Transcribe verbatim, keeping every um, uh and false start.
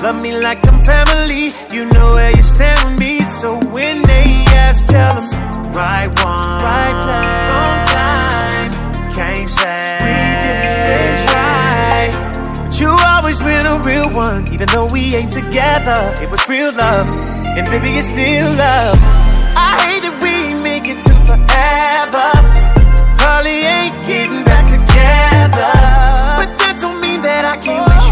Love me like I'm family, you know where you stand with me. So when they ask, tell them right one, right place, wrong time. Can't say we didn't try, but you always been a real one. Even though we ain't together, it was real love, and baby it's still love. I hate